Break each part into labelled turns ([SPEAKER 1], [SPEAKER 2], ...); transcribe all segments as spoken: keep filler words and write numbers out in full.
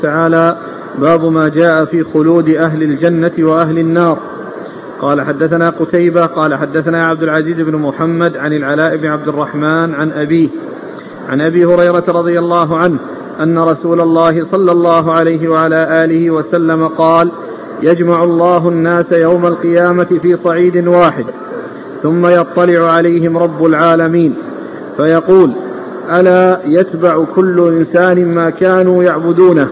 [SPEAKER 1] تعالى. باب ما جاء في خلود أهل الجنة وأهل النار. قال حدثنا قتيبة قال حدثنا عبد العزيز بن محمد عن العلاء بن عبد الرحمن عن أبيه عن أبي هريرة رضي الله عنه أن رسول الله صلى الله عليه وعلى آله وسلم قال: يجمع الله الناس يوم القيامة في صعيد واحد ثم يطلع عليهم رب العالمين فيقول: ألا يتبع كل إنسان ما كانوا يعبدونه؟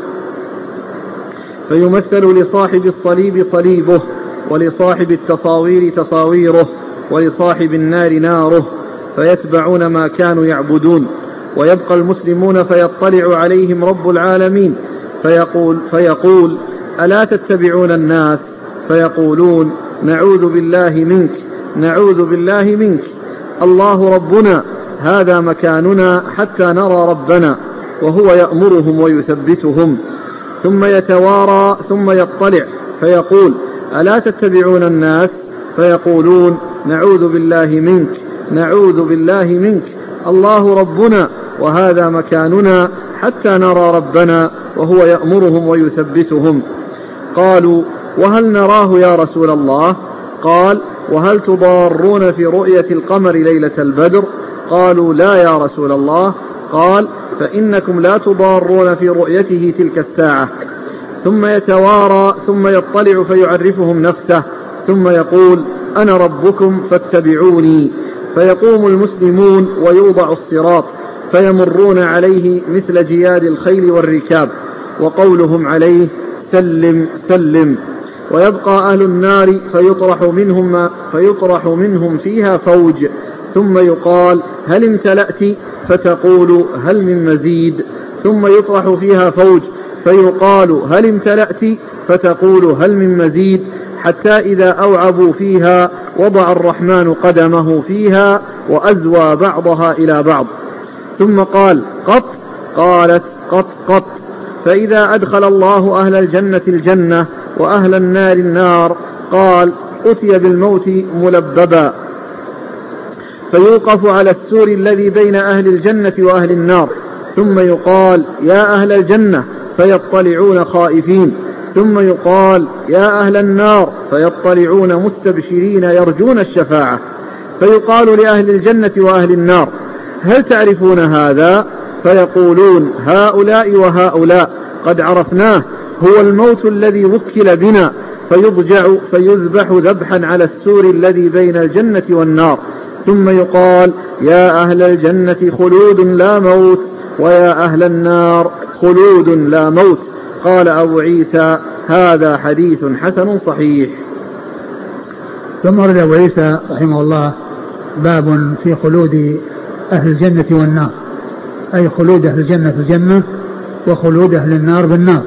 [SPEAKER 1] فيمثل لصاحب الصليب صليبه، ولصاحب التصاوير تصاويره، ولصاحب النار ناره، فيتبعون ما كانوا يعبدون. ويبقى المسلمون فيطلع عليهم رب العالمين فيقول, فيقول: ألا تتبعون الناس؟ فيقولون: نعوذ بالله منك نعوذ بالله منك، الله ربنا، هذا مكاننا حتى نرى ربنا، وهو يأمرهم ويثبتهم. ثم يتوارى ثم يطلع فيقول: ألا تتبعون الناس؟ فيقولون: نعوذ بالله منك نعوذ بالله منك، الله ربنا، وهذا مكاننا حتى نرى ربنا، وهو يأمرهم ويثبتهم. قالوا: وهل نراه يا رسول الله؟ قال: وهل تضارون في رؤية القمر ليلة البدر؟ قالوا: لا يا رسول الله. قال: فإنكم لا تضارون في رؤيته تلك الساعة. ثم يتوارى ثم يطلع فيعرفهم نفسه، ثم يقول: أنا ربكم فاتبعوني. فيقوم المسلمون ويوضع الصراط فيمرون عليه مثل جياد الخيل والركاب، وقولهم عليه: سلم سلم. ويبقى أهل النار فيطرح منهم, فيطرح منهم فيها فوج، ثم يقال: هل امتلأت؟ فتقول: هل من مزيد؟ ثم يطرح فيها فوج فيقال: هل امتلأت؟ فتقول: هل من مزيد؟ حتى إذا أوعبوا فيها وضع الرحمن قدمه فيها وأزوى بعضها إلى بعض، ثم قال: قط؟ قالت: قط قط. فإذا أدخل الله أهل الجنة الجنة وأهل النار النار قال: أتي بالموت ملببا، فيوقف على السور الذي بين أهل الجنة وأهل النار، ثم يقال: يا أهل الجنة، فيطلعون خائفين، ثم يقال: يا أهل النار، فيطلعون مستبشرين يرجون الشفاعة. فيقال لأهل الجنة وأهل النار: هل تعرفون هذا؟ فيقولون: هؤلاء وهؤلاء قد عرفناه، هو الموت الذي وكل بنا، فيضجع فيذبح ذبحا على السور الذي بين الجنة والنار، ثم يقال: يا أهل الجنة خلود لا موت، ويا أهل النار خلود لا موت. قال أبو عيسى: هذا حديث حسن صحيح.
[SPEAKER 2] ثم ورد أبو عيسى رحمه الله باب في خلود أهل الجنة والنار، أي خلود أهل الجنة في الجنة وخلود أهل النار بالنار.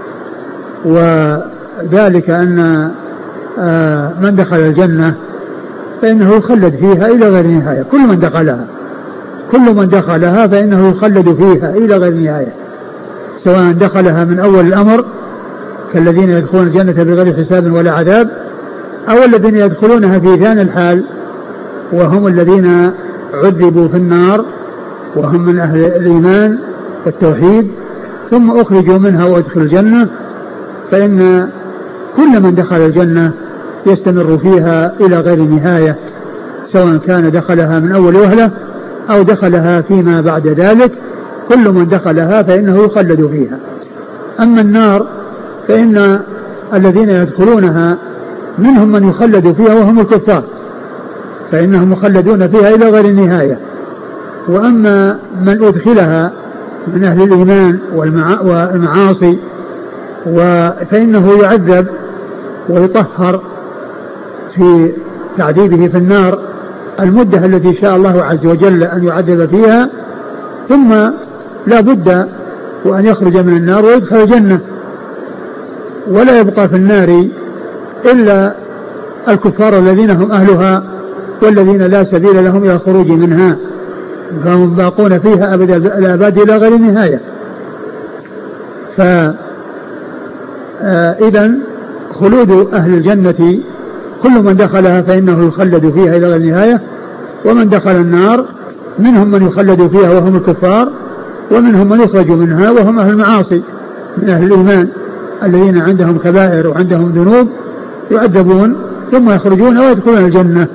[SPEAKER 2] وذلك أن من دخل الجنة فإنه يخلد فيها إلى غير نهاية، كل من دخلها كل من دخلها فإنه يخلد فيها إلى غير نهاية، سواء دخلها من أول الأمر كالذين يدخلون الجنة بغير حساب ولا عذاب، أو الذين يدخلونها في ثاني الحال وهم الذين عذبوا في النار وهم من أهل الإيمان والتوحيد، ثم أخرجوا منها وادخلوا الجنة، فإن كل من دخل الجنة يستمر فيها إلى غير نهاية، سواء كان دخلها من أول وهلة أو دخلها فيما بعد ذلك، كل من دخلها فإنه يخلد فيها. أما النار فإن الذين يدخلونها منهم من يخلد فيها وهم الكفار، فإنهم مخلدون فيها إلى غير النهاية. وأما من أدخلها من أهل الإيمان والمعاصي فإنه يعذب ويطهر في تعذيبه في النار المدة التي شاء الله عز وجل أن يعذب فيها، ثم لا بد وأن يخرج من النار ويدخل الجنة، ولا يبقى في النار إلا الكفار الذين هم أهلها والذين لا سبيل لهم إلى الخروج منها، فهم باقون فيها أبد الآباد إلى غير نهاية. فإذن خلود أهل الجنة كل من دخلها فإنه يخلد فيها إلى غير نهاية، ومن دخل النار منهم من يخلد فيها وهم الكفار، ومنهم من يخرج منها وهم أهل المعاصي، من أهل الإيمان الذين عندهم كبائر وعندهم ذنوب يعذبون ثم يخرجون ويدخلون الجنة،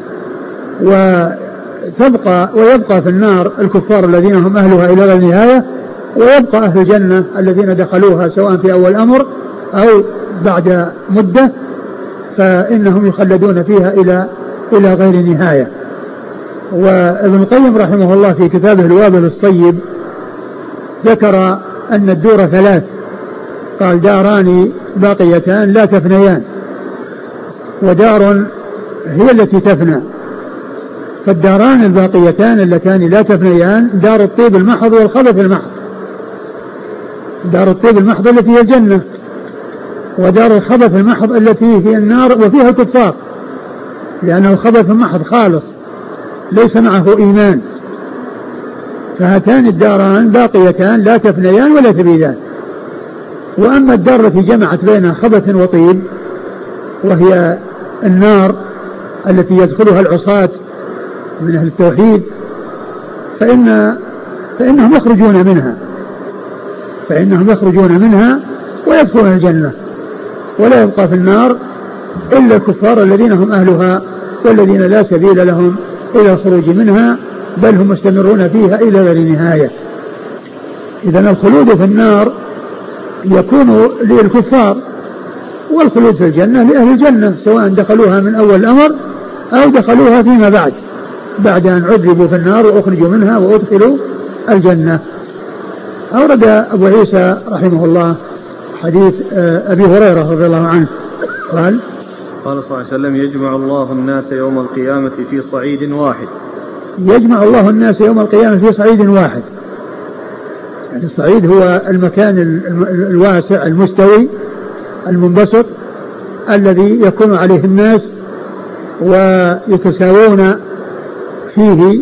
[SPEAKER 2] وتبقى ويبقى في النار الكفار الذين هم أهلها إلى غير نهاية، ويبقى أهل الجنة الذين دخلوها سواء في أول أمر أو بعد مدة، فإنهم يخلدون فيها إلى إلى غير نهاية. وابن القيم رحمه الله في كتابه الوابل الصيب ذكر أن الدور ثلاث، قال داران باقيتان لا تفنيان، ودار هي التي تفنى. فالداران الباقيتان اللتان لا تفنيان دار الطيب المحض والخبث المحض. دار الطيب المحض التي هي الجنة، ودار الخبث المحض التي هي النار وفيها الكفار، لأنه خبث محض خالص ليس معه إيمان. فهاتان الداران باقيتان لا تفنيان ولا تبيدان. وأما الدار التي جمعت بين خبث وطيب وهي النار التي يدخلها العصاة من أهل التوحيد فإن فإنهم يخرجون منها فإنهم يخرجون منها ويدخلون الجنة، ولا يبقى في النار إلا الكفار الذين هم أهلها والذين لا سبيل لهم إلى الخروج منها، بل هم مستمرون فيها إلى غير نهاية. إذن الخلود في النار يكون للكفار، والخلود في الجنة لأهل الجنة سواء دخلوها من أول الأمر أو دخلوها فيما بعد بعد أن عذبوا في النار وأخرجوا منها وأدخلوا الجنة. أورد أبو عيسى رحمه الله حديث أبي هريرة رضي الله عنه قال
[SPEAKER 1] قال صلى الله عليه وسلم يجمع الله الناس يوم القيامة في صعيد واحد.
[SPEAKER 2] يجمع الله الناس يوم القيامة في صعيد واحد، يعني الصعيد هو المكان الواسع المستوي المنبسط الذي يكون عليه الناس ويتساوون فيه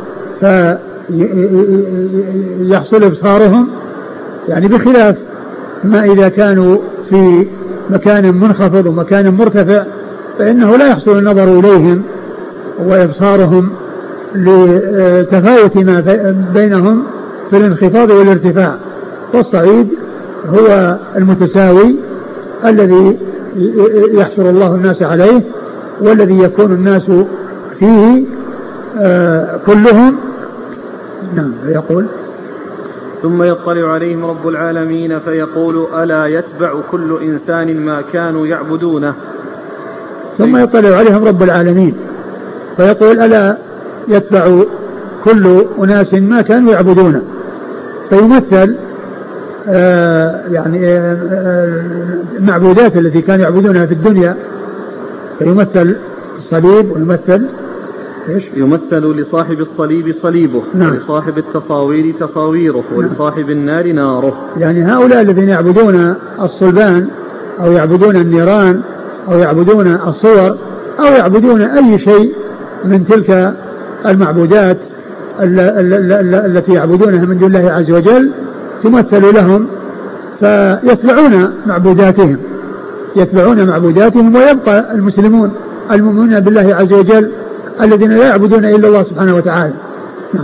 [SPEAKER 2] فيحصل إبصارهم، يعني بخلاف ما إذا كانوا في مكان منخفض ومكان مرتفع فإنه لا يحصل النظر إليهم وإبصارهم لتفاوت ما بينهم في الانخفاض والارتفاع. والصعيد هو المتساوي الذي يحشر الله الناس عليه والذي يكون الناس فيه آه كلهم. نعم. يقول
[SPEAKER 1] ثم يطلع عليهم رب العالمين فيقول ألا يتبع كل إنسان ما كانوا يعبدونه.
[SPEAKER 2] ثم يطلع عليهم رب العالمين فيقول ألا يتبع كل أناس ما كانوا يعبدونه. فيمثل آه يعني آه المعبودات التي كانوا يعبدونها في الدنيا، فيمثل الصليب ويمثل إيش؟
[SPEAKER 1] يمثل لصاحب الصليب صليبه. نعم. ولصاحب التصاوير تصاويره. نعم. ولصاحب النار ناره.
[SPEAKER 2] يعني هؤلاء الذين يعبدون الصلبان أو يعبدون النيران أو يعبدون الصور أو يعبدون أي شيء من تلك المعبودات التي يعبدونها من دون الله عز وجل تمثل لهم فيتبعون معبوداتهم يتبعون معبوداتهم ويبقى المسلمون المؤمنون بالله عز وجل الذين لا يعبدون إلا الله سبحانه وتعالى. نعم.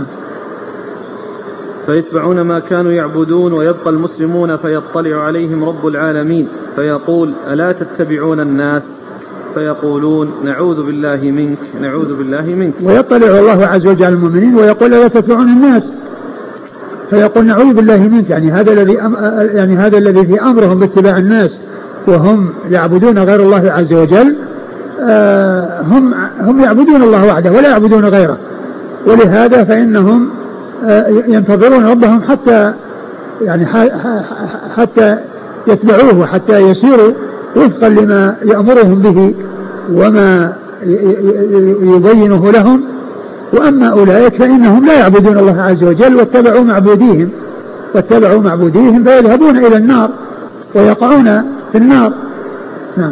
[SPEAKER 1] فيتبعون ما كانوا يعبدون ويبقى المسلمون فيطلع عليهم رب العالمين فيقول ألا تتبعون الناس فيقولون نعوذ بالله منك نعوذ بالله منك.
[SPEAKER 2] ويطلع الله عز وجل المؤمنين ويقول ألا تتبعون الناس فيقول نعوذ بالله منك، يعني هذا الذي يعني هذا الذي في أمرهم باتباع الناس وهم يعبدون غير الله عز وجل آه هم هم يعبدون الله وحده ولا يعبدون غيره، ولهذا فإنهم آه ينتظرون ربهم حتى يعني حتى يتبعوه وحتى يسيروا وفقا لما يأمرهم به وما يبينه لهم. وأما أولئك فإنهم لا يعبدون الله عز وجل واتبعوا معبوديهم واتبعوا معبوديهم فيذهبون إلى النار ويقعون في النار. نعم.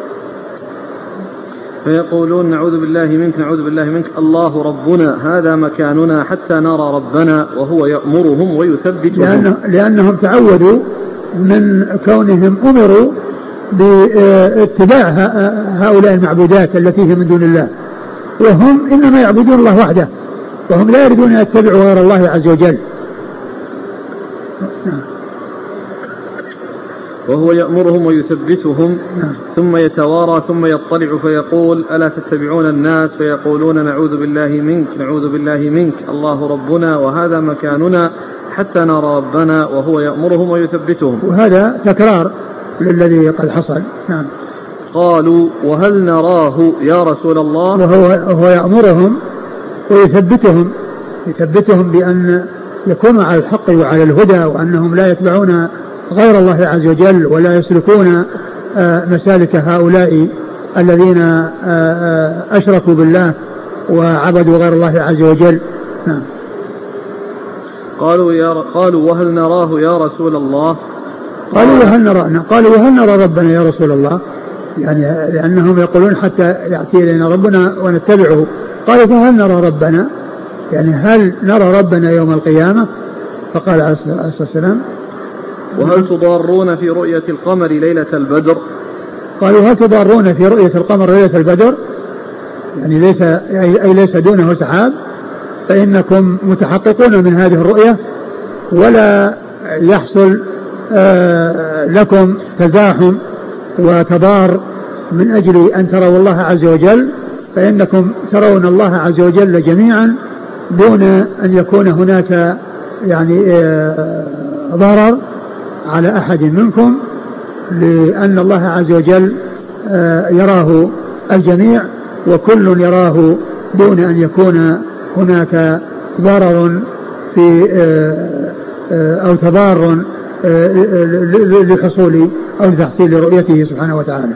[SPEAKER 1] فيقولون نعوذ بالله منك نعوذ بالله منك الله ربنا هذا مكاننا حتى نرى ربنا وهو يأمرهم ويثبتهم.
[SPEAKER 2] لأنه لأنهم تعودوا من كونهم أمروا باتباع هؤلاء المعبودات التي هي من دون الله، وهم إنما يعبدون الله وحده وهم لا يريدون أن يتبعوا غير الله عز وجل.
[SPEAKER 1] وهو يأمرهم ويثبتهم ثم يتوارى ثم يطلع فيقول ألا تتبعون الناس فيقولون نعوذ بالله منك نعوذ بالله منك الله ربنا وهذا مكاننا حتى نرى ربنا وهو يأمرهم ويثبتهم.
[SPEAKER 2] وهذا تكرار للذي قد حصل. نعم.
[SPEAKER 1] قالوا وهل نراه يا رسول الله؟
[SPEAKER 2] وهو هو يأمرهم ويثبتهم يثبتهم بأن يكونوا على الحق وعلى الهدى وأنهم لا يتبعون غير الله عز وجل ولا يسلكون مسالك هؤلاء الذين أشركوا بالله وعبدوا غير الله عز وجل. نعم.
[SPEAKER 1] قالوا يا قالوا وهل نراه يا رسول الله؟
[SPEAKER 2] قالوا وهل نرى قالوا وهل نرى ربنا يا رسول الله؟ يعني لأنهم يقولون حتى يأتي إلينا ربنا ونتبعه. قالوا فهل نرى ربنا؟ يعني هل نرى ربنا يوم القيامة؟ فقال عليه الصلاة والسلام
[SPEAKER 1] وهل تضارون في رؤية القمر ليلة البدر؟
[SPEAKER 2] قالوا هل تضارون في رؤية القمر ليلة البدر؟ يعني ليس أي ليس دونه سحاب، فإنكم متحققون من هذه الرؤية ولا يحصل آه لكم تزاحم وتضار من أجل أن تروا الله عز وجل، فإنكم ترون الله عز وجل جميعا دون أن يكون هناك يعني آه ضرر على أحد منكم، لأن الله عز وجل آه يراه الجميع وكل يراه دون أن يكون هناك ضرر في آه آه أو تضار آه لحصول أو لتحصيل رؤيته سبحانه وتعالى.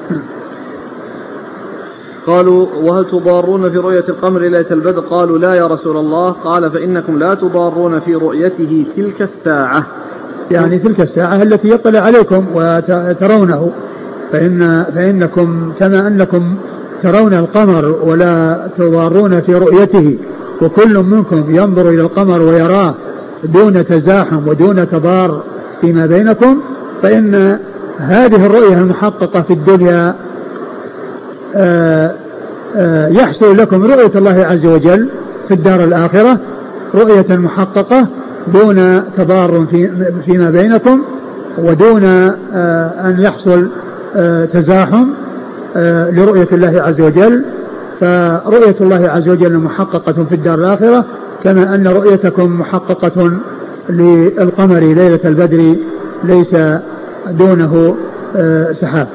[SPEAKER 1] قالوا وهل تضارون في رؤية القمر ليلة البدر؟ قالوا لا يا رسول الله. قال فإنكم لا تضارون في رؤيته تلك الساعة،
[SPEAKER 2] يعني تلك الساعة التي يطلع عليكم وترونه، فإن فإنكم كما أنكم ترون القمر ولا تضارون في رؤيته وكل منكم ينظر إلى القمر ويراه دون تزاحم ودون تضار فيما بينكم، فإن هذه الرؤية المحققة في الدنيا آآ آآ يحصل لكم رؤية الله عز وجل في الدار الآخرة رؤية محققة دون تضار في فيما بينكم ودون أن يحصل تزاحم لرؤية الله عز وجل. فرؤية الله عز وجل محققة في الدار الآخرة كما أن رؤيتكم محققة للقمر ليلة البدر ليس دونه سحاب.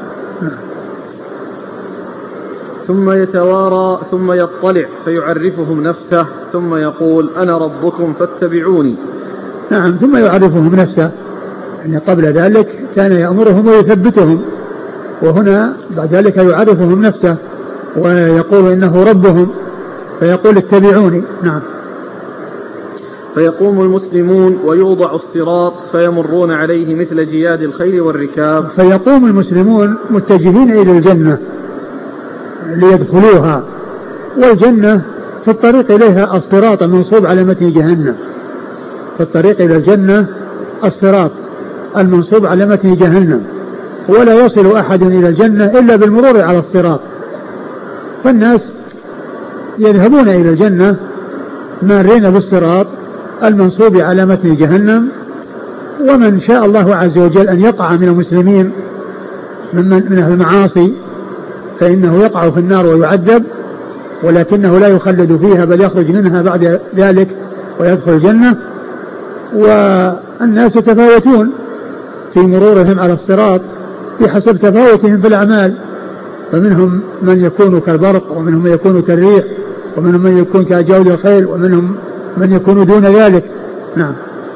[SPEAKER 1] ثم يتوارى ثم يطلع فيعرفهم نفسه ثم يقول أنا ربكم فاتبعوني.
[SPEAKER 2] نعم. ثم يعرفهم نفسه، يعني قبل ذلك كان يأمرهم ويثبتهم، وهنا بعد ذلك يعرفهم نفسه ويقول إنه ربهم فيقول اتبعوني. نعم.
[SPEAKER 1] فيقوم المسلمون ويوضع الصراط فيمرون عليه مثل جياد الخيل والركاب.
[SPEAKER 2] فيقوم المسلمون متجهين إلى الجنة ليدخلوها، والجنة في الطريق إليها الصراط المنصوب على متن جهنم، في الطريق إلى الجنة الصراط المنصوب على متن جهنم، ولا يصل أحد إلى الجنة إلا بالمرور على الصراط. فالناس يذهبون إلى الجنة مارين بالصراط المنصوب على متن جهنم، ومن شاء الله عز وجل أن يقع من المسلمين من أهل المعاصي فإنه يقع في النار ويعذب، ولكنه لا يخلد فيها بل يخرج منها بعد ذلك ويدخل الجنة. والناس يتفاوتون في مرورهم على الصراط بحسب تفاوتهم في الأعمال، فمنهم من يكون كالبرق ومنهم من يكون كالريح ومنهم من يكون كجود الخيل ومنهم من يكون دون ذلك. نعم.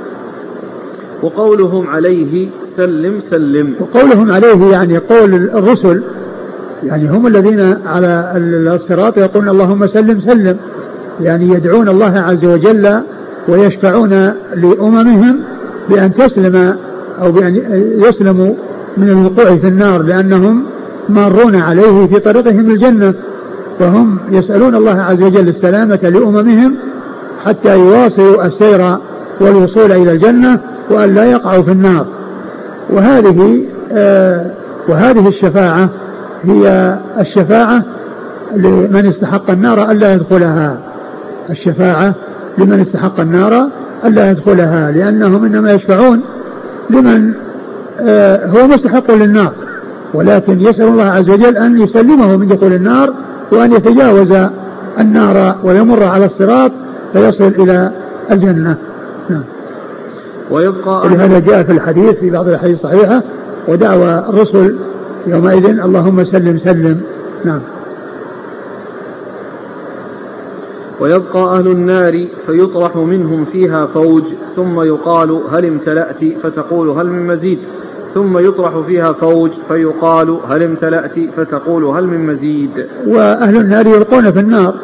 [SPEAKER 1] وقولهم عليه سلم سلم.
[SPEAKER 2] وقولهم عليه يعني قول الرسل، يعني هم الذين على الصراط يقولون اللهم سلم سلم، يعني يدعون الله عز وجل ويشفعون لأممهم بأن تسلم أو بأن يسلموا من الوقوع في النار، لأنهم مارون عليه في طريقهم الجنة، فهم يسألون الله عز وجل السلامة لأممهم حتى يواصلوا السير والوصول إلى الجنة وأن لا يقعوا في النار. وهذه آه وهذه الشفاعة هي الشفاعة لمن استحق النار ألا يدخلها، الشفاعة لمن استحق النار ألا يدخلها، لأنهم إنما يشفعون لمن آه هو مستحق للنار، ولكن يسأل الله عز وجل أن يسلمه من دخول النار وأن يتجاوز النار ويمر على الصراط فيصل إلى الجنة. نعم.
[SPEAKER 1] ويبقى
[SPEAKER 2] ولهذا جاء في الحديث في بعض الحديث الصحيحة ودعوى الرسل يومئذ اللهم سلم سلم. نعم.
[SPEAKER 1] ويبقى أهل النار فيطرح منهم فيها فوج ثم يقال هل امتلأت فتقول هل من مزيد، ثم يطرح فيها فوج فيقال هل امتلأت فتقول هل من مزيد.
[SPEAKER 2] وأهل النار يلقون في النار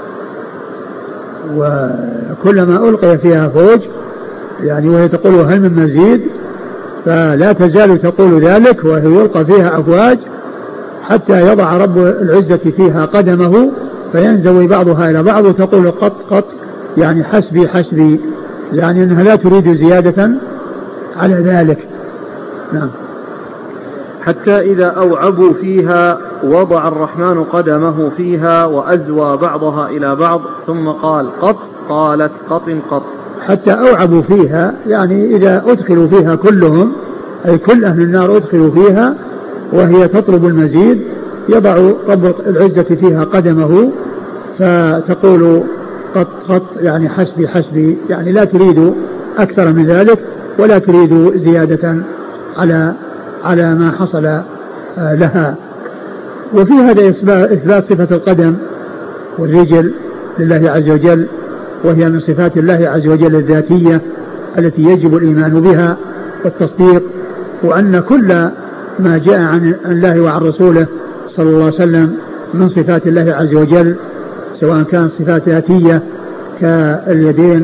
[SPEAKER 2] وكلما ألقي فيها فوج يعني وهي تقول هل من مزيد فلا تزال تقول ذلك وهي يلقى فيها أفواج حتى يضع رب العزة فيها قدمه فينزوي بعضها إلى بعض وتقول قط قط يعني حسبي حسبي، يعني أنها لا تريد زيادة على ذلك. نعم.
[SPEAKER 1] حتى إذا أوعبوا فيها وضع الرحمن قدمه فيها وأزوى بعضها إلى بعض ثم قال قط، قالت قط قط.
[SPEAKER 2] حتى أوعبوا فيها يعني إذا أدخلوا فيها كلهم أي كل أهل النار أدخلوا فيها وهي تطلب المزيد يضع رب العزة فيها قدمه فتقول قط قط يعني حسبي حسبي، يعني لا تريد أكثر من ذلك ولا تريد زيادة على على ما حصل لها. وفي هذا إثبات صفة القدم والرجل لله عز وجل، وهي من صفات الله عز وجل الذاتية التي يجب الإيمان بها والتصديق، وأن كل ما جاء عن الله وعن رسوله صلى الله عليه وسلم من صفات الله عز وجل سواء كان صفات ذاتية كاليدين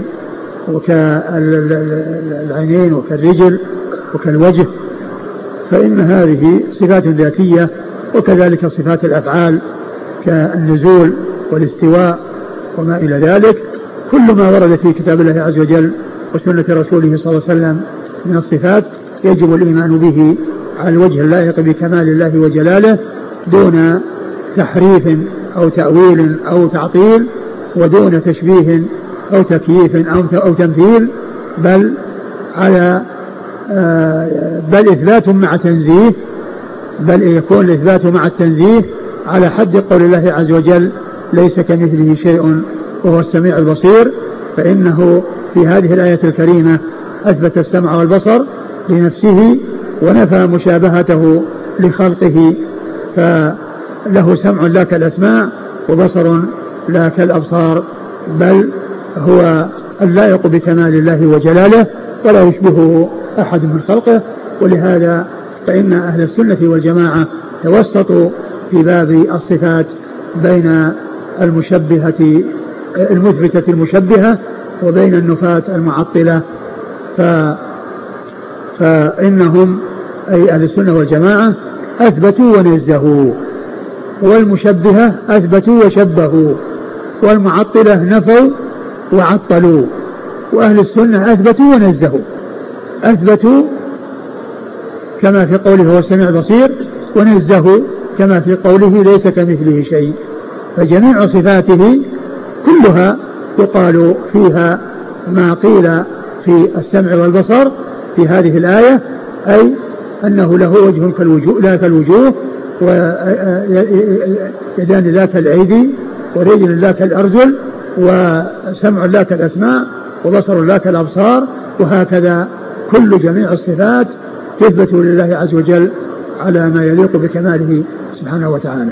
[SPEAKER 2] وكالعينين وكالرجل وكالوجه فإن هذه صفات ذاتية، وكذلك صفات الأفعال كالنزول والاستواء وما إلى ذلك. كل ما ورد في كتاب الله عز وجل وسنة رسوله صلى الله عليه وسلم من الصفات يجب الإيمان به على الوجه اللائق بكمال الله وجلاله دون تحريف أو تأويل أو تعطيل ودون تشبيه أو تكييف أو تمثيل، بل على بل إثبات مع تنزيه، بل يكون الإثبات مع التنزيه على حد قول الله عز وجل ليس كمثله شيء وهو السميع البصير. فإنه في هذه الآية الكريمة أثبت السمع والبصر لنفسه ونفى مشابهته لخلقه، فله سمع لا كالأسماع وبصر لا كالأبصار، بل هو اللائق بكمال الله وجلاله ولا يشبهه أحد من خلقه. ولهذا فإن أهل السنة والجماعة توسطوا في باب الصفات بين المشبهة المثبتة المشبهة وبين النفاة المعطلة، ف فإنهم أي أهل السنة والجماعة أثبتوا ونزهوا، والمشبهة أثبتوا وشبهوا، والمعطلة نفوا وعطلوا، وأهل السنة أثبتوا ونزهوا. أثبتوا كما في قوله هو السميع البصير، ونزهوا كما في قوله ليس كمثله شيء. فجميع صفاته كلها يقال فيها ما قيل في السمع والبصر في هذه الآية، أي أنه له وجه كالوجوه لا كالوجوه، ويدان لا كالأيدي، ورجل لا كالأرجل، وسمع لا كالأسماع، وبصر لا كالأبصار، وهكذا كل جميع الصفات تثبت لله عز وجل على ما يليق بكماله سبحانه وتعالى.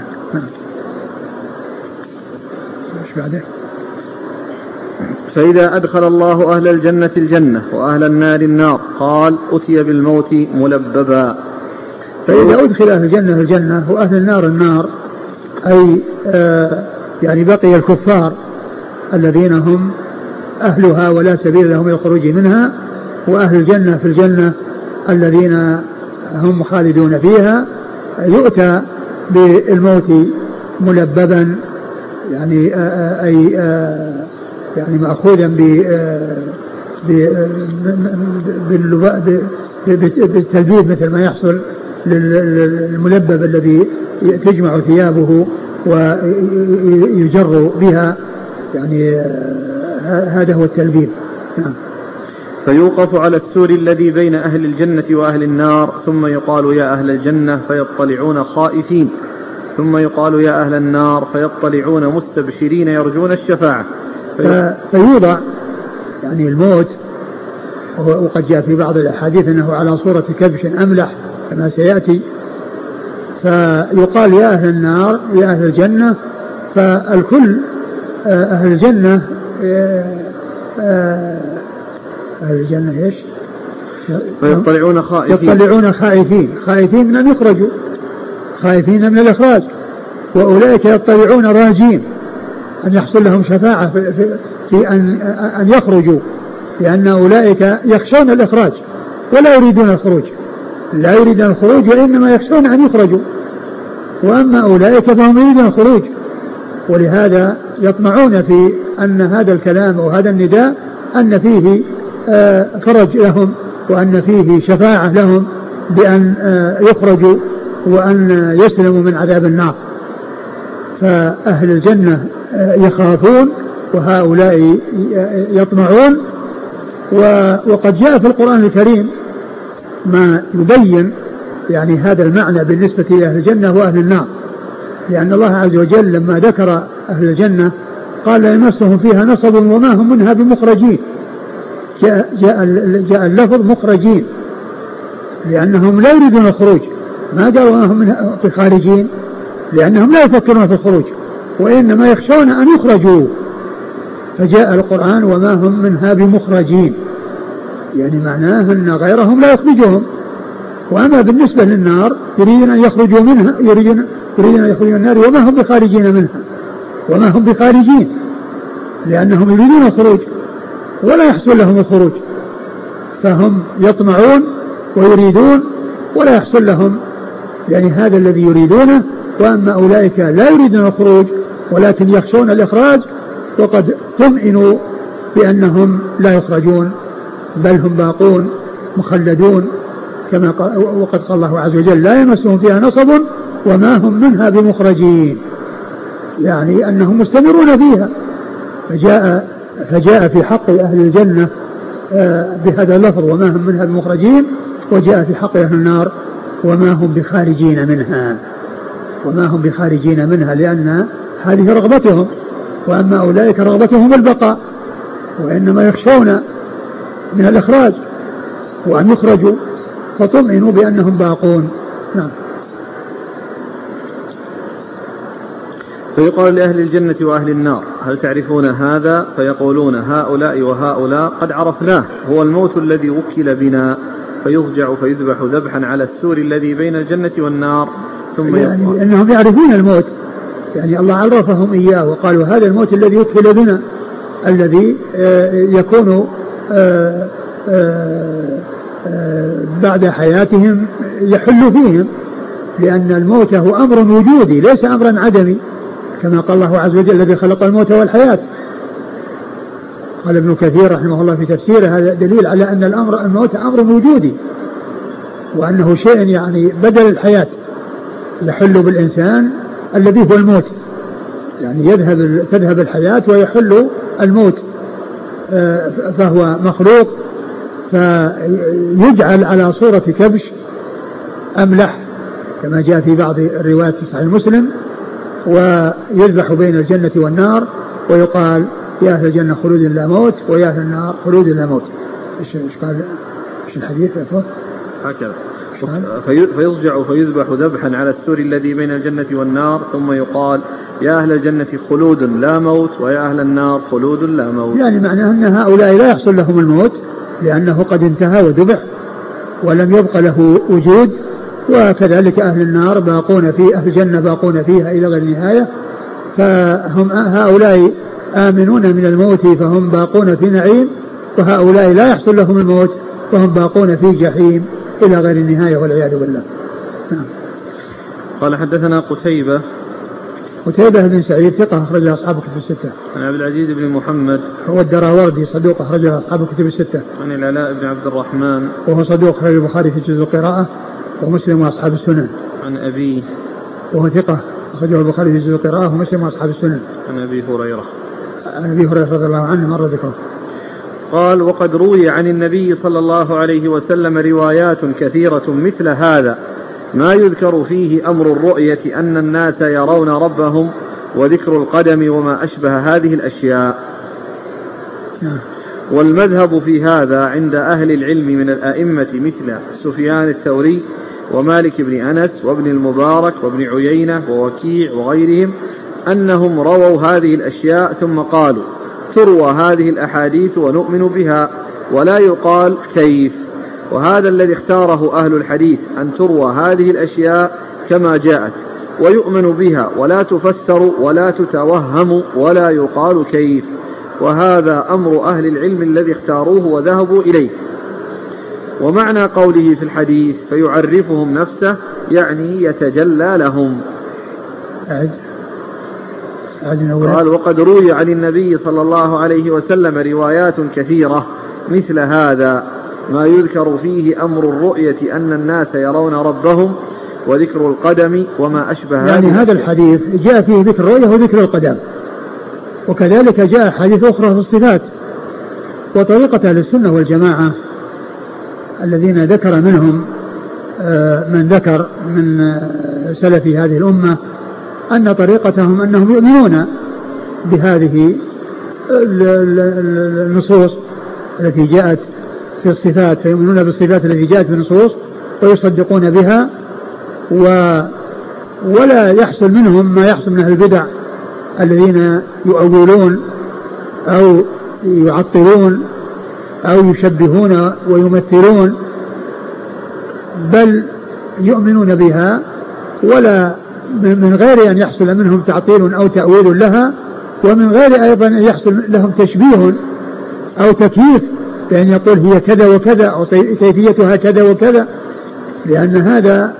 [SPEAKER 1] فإذا أدخل الله أهل الجنة الجنة وأهل النار النار قال أتي بالموت ملببا.
[SPEAKER 2] فإذا أدخل أهل الجنة الجنة وأهل النار النار أي آه يعني بقي الكفار الذين هم أهلها ولا سبيل لهم للخروج منها، وأهل الجنة في الجنة الذين هم خالدون فيها، يؤتى بالموت ملببا يعني آه أي آه يعني مأخوذا بالتلبيب مثل ما يحصل للملبب الذي تجمع ثيابه ويجر بها، يعني هذا هو التلبيب. نعم.
[SPEAKER 1] فيوقف على السور الذي بين أهل الجنة وأهل النار ثم يقال يا أهل الجنة فيطلعون خائفين، ثم يقال يا أهل النار فيطلعون مستبشرين يرجون الشفاعة.
[SPEAKER 2] في... فيوضع يعني الموت، وقد جاء في بعض الأحاديث أنه على صورة كبش أملح كما سيأتي، فيقال يا أهل النار يا أهل الجنة، فالكل أهل الجنة أهل الجنة إيش؟
[SPEAKER 1] فيطلعون خائفين
[SPEAKER 2] يطلعون خائفين خائفين من أن يخرجوا، خائفين من الإخراج، وأولئك يطلعون راجين أن يحصل لهم شفاعة في, في, في أن, أن يخرجوا، لأن أولئك يخشون الإخراج ولا يريدون الخروج، لا يريدون الخروج وإنما يخشون أن يخرجوا، وأما أولئك فهم يريدون الخروج، ولهذا يطمعون في أن هذا الكلام وهذا النداء أن فيه فرج لهم وأن فيه شفاعة لهم بأن يخرجوا وأن يسلموا من عذاب النار. فأهل الجنة يخافون وهؤلاء يطمعون. وقد جاء في القرآن الكريم ما يبين يعني هذا المعنى بالنسبة لأهل الجنة وأهل النار، لأن الله عز وجل لما ذكر أهل الجنة قال لا يمسهم فيها نصب وما هم منها بمخرجين، جاء, جاء, جاء اللفظ مخرجين لأنهم لا يريدون الخروج، ما قالوا ما هم منها بخارجين لأنهم لا يفكرون في الخروج وإنما يخشون أن يخرجوا، فجاء القرآن وما هم منها بمخرجين، يعني معناه أن غيرهم لا يخرجهم. وأما بالنسبة للنار يريدون أن يخرجوا منها، يريدون, يريدون أن يخرجوا من النار وما هم بخارجين منها، وما هم بخارجين لأنهم يريدون الخروج ولا يحصل لهم الخروج، فهم يطمعون ويريدون ولا يحصل لهم يعني هذا الذي يريدونه. وأما أولئك لا يريدون الخروج ولكن يخشون الإخراج، وقد طمئنوا بأنهم لا يخرجون بل هم باقون مخلدون، كما قال وقد قال الله عز وجل لا يمسهم فيها نصب وما هم منها بمخرجين، يعني أنهم مستمرون فيها. فجاء, فجاء في حق أهل الجنة بهذا اللفظ وما هم منها بمخرجين، وجاء في حق أهل النار وما هم بخارجين منها، وما هم بخارجين منها لأن هذه رغبتهم، وأما أولئك رغبتهم البقاء وإنما يخشون من الإخراج وأن يخرجوا، فطمئنوا بأنهم باقون. نعم.
[SPEAKER 1] فيقال لأهل الجنة وأهل النار هل تعرفون هذا؟ فيقولون هؤلاء وهؤلاء قد عرفناه، هو الموت الذي وكل بنا، فيضجع فيذبح ذبحا على السور الذي بين الجنة والنار ثم
[SPEAKER 2] يعني يبقى. أنهم يعرفون الموت، يعني الله عرفهم إياه وقالوا هذا الموت الذي وكل بنا، الذي يكون بعد حياتهم يحل فيهم، لأن الموت هو أمر وجودي ليس أمرا عدمي، كما قال الله عز وجل الذي خلق الموت والحياة. قال ابن كثير رحمه الله في تفسيره هذا دليل على أن الأمر الموت أمر وجودي، وأنه شيء يعني بدل الحياة يحل بالإنسان الذي هو الموت، يعني يذهب تذهب الحياة ويحل الموت، فهو مخلوق فيجعل على صورة كبش أملح كما جاء في بعض الروايات في صحيح مسلم، ويذبح بين الجنة والنار ويقال يا أهل الجنة خلود لا موت ويا أهل النار خلود لا موت. إيش قال إيش الحديث يا
[SPEAKER 1] هكذا؟ فيضجع فيذبح ذبحا على السور الذي بين الجنة والنار ثم يقال يا أهل الجنة خلود لا موت ويا أهل النار خلود لا موت،
[SPEAKER 2] يعني معناه أن هؤلاء لا يحصل لهم الموت لأنه قد انتهى وذبح ولم يبق له وجود، وكذلك أهل النار باقون في أهل الجنة باقون فيها إلى غير نهاية، فهم هؤلاء آمنون من الموت فهم باقون في نعيم، وهؤلاء لا يحصل لهم الموت فهم باقون في جحيم إلى غير النهاية والعياذ بالله. نعم.
[SPEAKER 1] قال حدثنا قتيبة
[SPEAKER 2] قتيبة بن سعيد ثقة أخرج له أصحاب الكتب الستة.
[SPEAKER 1] عن عبد العزيز بن محمد
[SPEAKER 2] هو الدراوردي صدوق أخرج له أصحاب الكتب الستة.
[SPEAKER 1] عن العلاء بن عبد الرحمن
[SPEAKER 2] وهو صدوق أخرج البخاري في جزء القراءة ومسلم وأصحاب السنن.
[SPEAKER 1] عن أبيه
[SPEAKER 2] وهو ثقة أخرجه البخاري في جزء القراءة ومسلم وأصحاب السنن.
[SPEAKER 1] عن أبي هريرة
[SPEAKER 2] عن أبي هريرة رضي الله عنه مر ذكره.
[SPEAKER 1] قال: وقد روي عن النبي صلى الله عليه وسلم روايات كثيرة مثل هذا ما يذكر فيه أمر الرؤية أن الناس يرون ربهم وذكر القدم وما أشبه هذه الأشياء. والمذهب في هذا عند أهل العلم من الأئمة مثل سفيان الثوري ومالك بن أنس وابن المبارك وابن عيينة ووكيع وغيرهم أنهم رووا هذه الأشياء ثم قالوا: تروى هذه الأحاديث ونؤمن بها ولا يقال كيف. وهذا الذي اختاره أهل الحديث، أن تروى هذه الأشياء كما جاءت ويؤمن بها ولا تفسر ولا تتوهم ولا يقال كيف. وهذا أمر أهل العلم الذي اختاروه وذهبوا إليه. ومعنى قوله في الحديث فيعرفهم نفسه يعني يتجلى لهم. قال: وقد روي عن النبي صلى الله عليه وسلم روايات كثيرة مثل هذا ما يذكر فيه أمر الرؤية أن الناس يرون ربهم وذكر القدم وما أشبه.
[SPEAKER 2] يعني هذا الحديث جاء فيه ذكر الرؤية وذكر القدم، وكذلك جاء حديث أخرى في الصفات. وطريقة أهل السنة والجماعة الذين ذكر منهم من ذكر من سلف هذه الأمة أن طريقتهم أنهم يؤمنون بهذه النصوص التي جاءت في الصفات، فيؤمنون بالصفات التي جاءت في النصوص ويصدقون بها، و ولا يحصل منهم ما يحصل من أهل البدع الذين يؤولون أو يعطلون أو يشبهون ويمثلون، بل يؤمنون بها ولا من غير أن يحصل منهم تعطيل أو تأويل لها، ومن غير أيضا أن يحصل لهم تشبيه أو تكييف بأن يقول هي كذا وكذا أو كيفيتها كذا وكذا، لأن هذا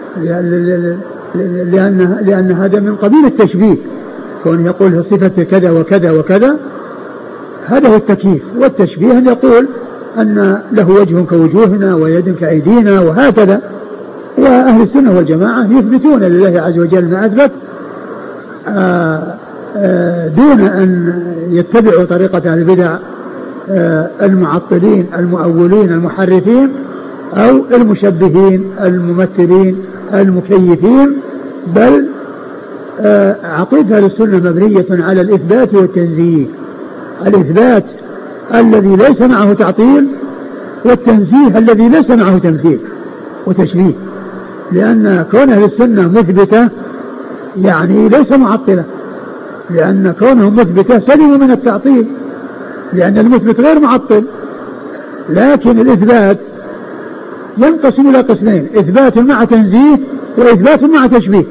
[SPEAKER 2] لأن, لأن هذا من قبيل التشبيه، كون يقول صفة كذا وكذا وكذا هذا هو التكييف. والتشبيه أن يقول أن له وجه كوجوهنا ويد كأيدينا وهكذا. وأهل السنة والجماعة يثبتون لله عز وجل ما أثبت دون أن يتبعوا طريقة أهل البدع المعطلين المؤولين المحرفين أو المشبهين الممثلين المكيفين، بل عقيدة أهل السنة مبنية على الإثبات والتنزيه. الإثبات الذي ليس معه تعطيل، والتنزيه الذي ليس معه تمثيل وتشبيه، لأن كون أهل السنة مثبتة يعني ليس معطلة، لأن كونهم مثبتة سلموا من التعطيل، لأن المثبت غير معطل. لكن الإثبات ينقسم إلى قسمين: إثبات مع تنزيه وإثبات مع تشبيه.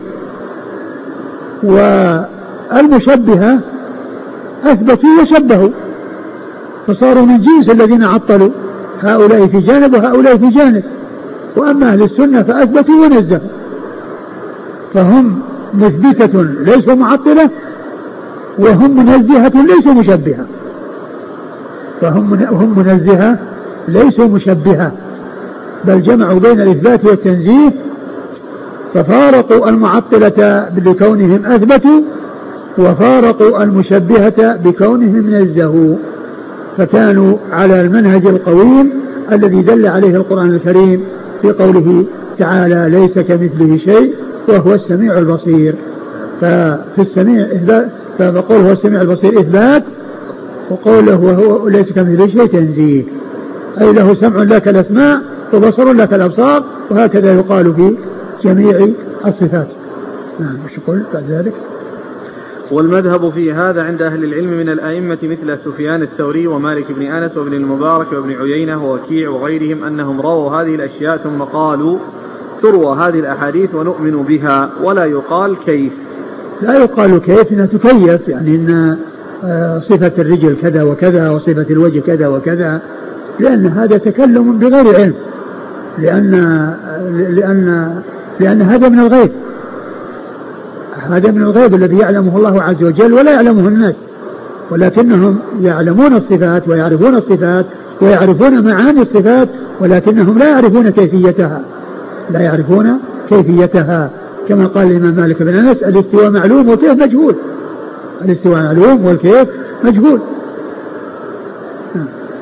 [SPEAKER 2] والمشبهة أثبتوا وشبهوا فصاروا من جنس الذين عطلوا، هؤلاء في جانب وهؤلاء في جانب. وأما أهل السنة فأثبتوا ونزهوا، فهم مثبتة ليسوا معطلة، وهم منزهة ليسوا مشبهة، فهم هم منزهة ليسوا مشبهة، بل جمعوا بين الإثبات والتنزيه، ففارقوا المعطلة بكونهم أثبتوا، وفارقوا المشبهة بكونهم نزهوا، فكانوا على المنهج القويم الذي دل عليه القرآن الكريم في قوله تعالى: ليس كمثله شيء وهو السميع البصير. ففي السميع إثبات، فقول هو السميع البصير إثبات، وقوله وهو ليس كمثله شيء تنزيه، أي له سمع لك الأسماع وبصر لك الأبصار، وهكذا يقال في جميع الصفات. نعم. وش يقول بعد ذلك؟
[SPEAKER 1] والمذهب في هذا عند أهل العلم من الأئمة مثل سفيان الثوري ومالك بن أنس وابن المبارك وابن عيينة ووكيع وغيرهم أنهم رووا هذه الأشياء ثم قالوا: تروى هذه الأحاديث ونؤمن بها ولا يقال كيف.
[SPEAKER 2] لا يقال كيف، إنها تكيف، يعني إن صفة الرجل كذا وكذا وصفة الوجه كذا وكذا، لأن هذا تكلم بغير علم، لأن لأن لأن هذا من الغيب، هذا من الغيب الذي يعلمه الله عز وجل ولا يعلمه الناس، ولكنهم يعلمون الصفات ويعرفون الصفات ويعرفون معاني الصفات، ولكنهم لا يعرفون كيفيتها لا يعرفون كيفيتها كما قال الإمام مالك بن أنس: الاستواء معلوم والكيف مجهول. الاستواء معلوم والكيف مجهول.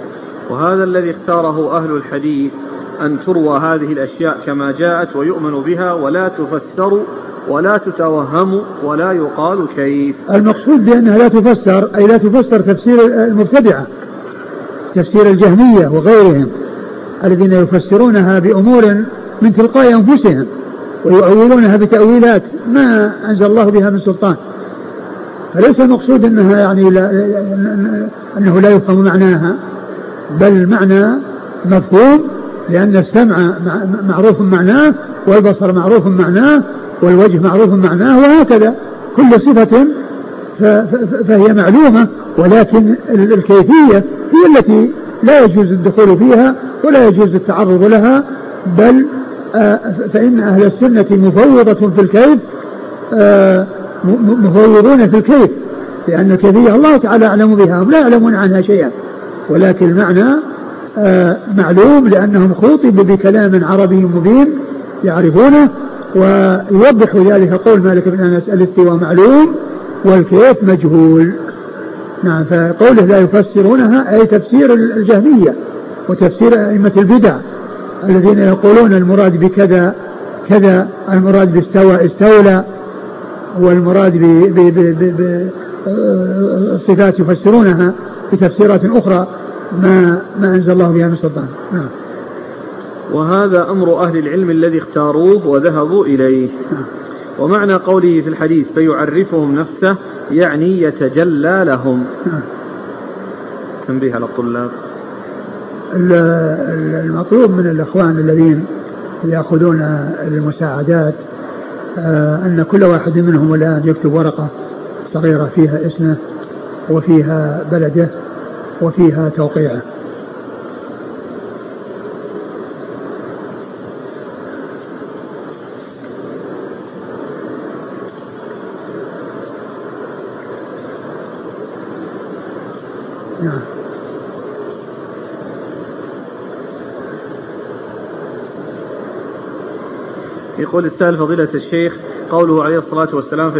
[SPEAKER 1] وهذا الذي اختاره أهل الحديث أن تروى هذه الأشياء كما جاءت ويؤمن بها ولا تفسر ولا تتوهم ولا يقال كيف.
[SPEAKER 2] المقصود بأنها لا تفسر أي لا تفسر تفسير المبتدعة، تفسير الجهمية وغيرهم الذين يفسرونها بأمور من تلقاء أنفسهم ويؤولونها بتأويلات ما أنزل الله بها من سلطان. فليس المقصود أنها يعني لا أنه لا يفهم معناها، بل المعنى مفهوم، لأن السمع معروف معناه والبصر معروف معناه والوجه معروف معناه، وهكذا كل صفة فهي معلومة، ولكن الكيفية هي التي لا يجوز الدخول فيها ولا يجوز التعرض لها، بل فإن أهل السنة مفوضة في الكيف، مفوضون في الكيف، لأن الكيفية الله تعالى أعلم بها، هم لا يعلمون عنها شيئا، ولكن المعنى معلوم لأنهم خوطبوا بكلام عربي مبين يعرفونه. ويوضح ذلك قول مالك بن أنس الاستواء معلوم والكيف مجهول. نعم، فقوله لا يفسرونها أي تفسير الجهمية وتفسير أئمة البدع الذين يقولون المراد بكذا كذا، المراد باستوى استولى، والمراد بصفات يفسرونها بتفسيرات أخرى ما ما أنزل الله بها من سلطان. نعم.
[SPEAKER 1] وهذا أمر أهل العلم الذي اختاروه وذهبوا إليه. نعم. ومعنى قوله في الحديث فيعرفهم نفسه يعني يتجلى لهم. نعم. تنبيه على الطلاب،
[SPEAKER 2] المطلوب من الأخوان الذين يأخذون المساعدات أن كل واحد منهم الآن يكتب ورقة صغيرة فيها اسمه وفيها بلده وفيها توقيعه. نعم.
[SPEAKER 1] يقول السائل فضيلة الشيخ قوله عليه الصلاة والسلام